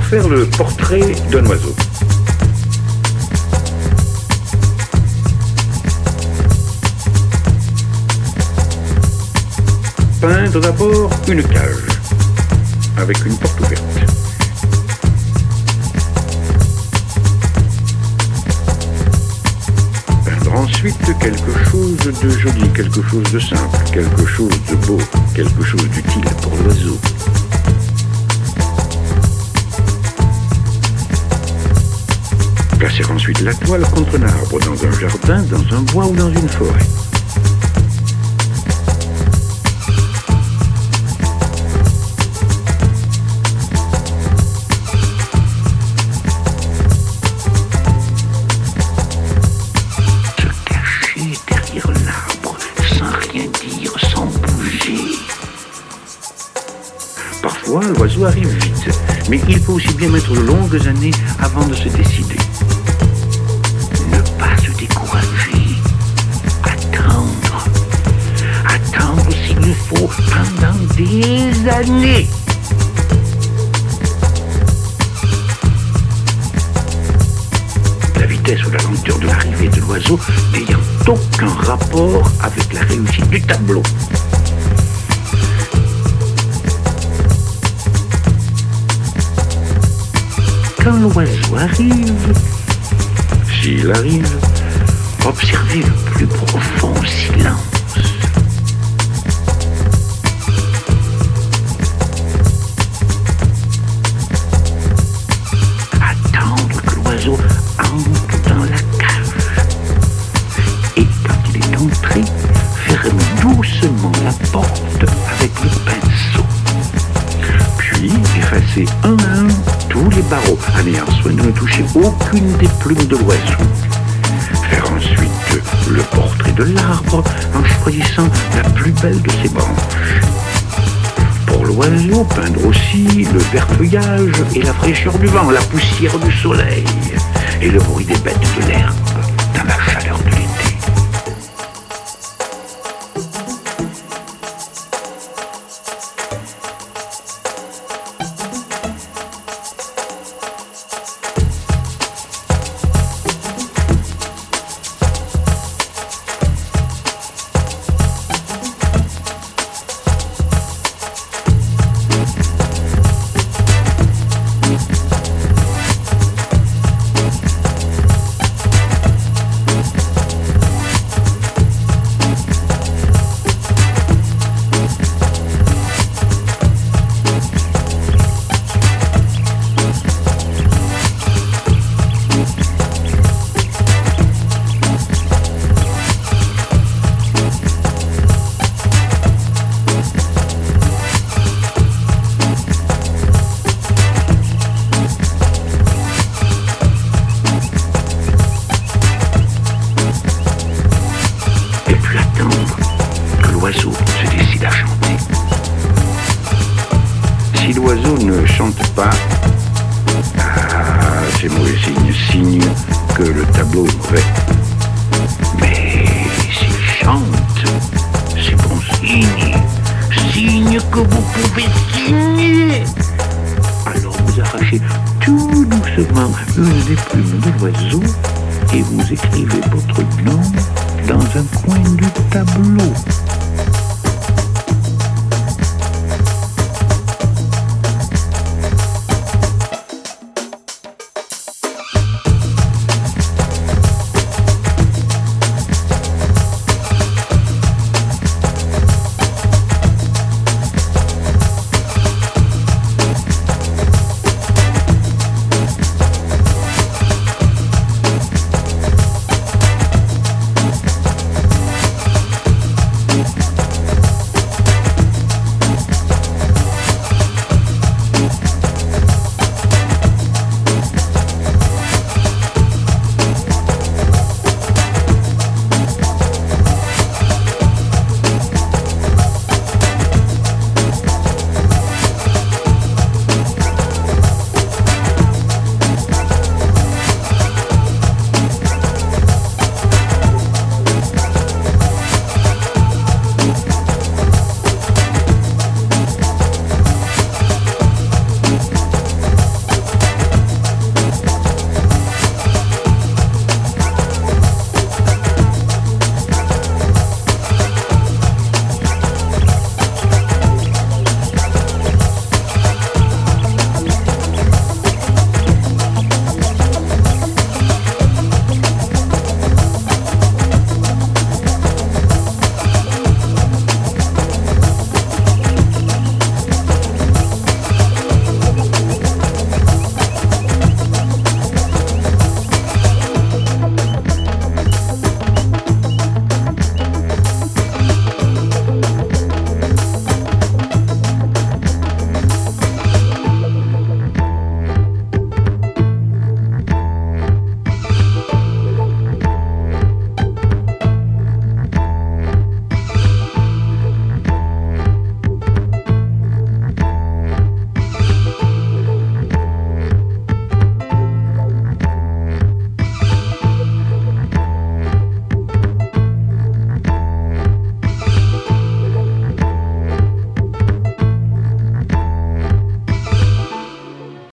faire le portrait d'un oiseau. Peindre d'abord une cage avec une porte ouverte. Peindre ensuite quelque chose de joli, quelque chose de simple, quelque chose de beau, quelque chose d'utile pour l'oiseau. Placer ensuite la toile contre un arbre, dans un jardin, dans un bois ou dans une forêt. Parfois, l'oiseau arrive vite, mais il faut aussi bien mettre de longues années avant de se décider. Ne pas se décourager. Attendre. Attendre s'il le faut pendant des années. La vitesse ou la lenteur de l'arrivée de l'oiseau n'ayant aucun rapport avec la réussite du tableau. Quand l'oiseau arrive, s'il arrive, observez le plus profond silence. Attendre que l'oiseau entre dans la cage. Et quand il est entré, fermez doucement la porte avec le pinceau. Puis effacez un à un tous les barreaux, en ayant soin de ne toucher aucune des plumes de l'oiseau. Faire ensuite le portrait de l'arbre en choisissant la plus belle de ses branches. Pour l'oiseau, peindre aussi le vert feuillage et la fraîcheur du vent, la poussière du soleil et le bruit des bêtes de l'herbe dans la chaleur de l'été. L'oiseau se décide à chanter. Si l'oiseau ne chante pas, c'est mauvais signe, signe que le tableau est mauvais. Mais s'il chante, c'est bon signe, signe que vous pouvez signer. Alors vous arrachez tout doucement une des plumes de l'oiseau et vous écrivez votre nom dans un coin du tableau.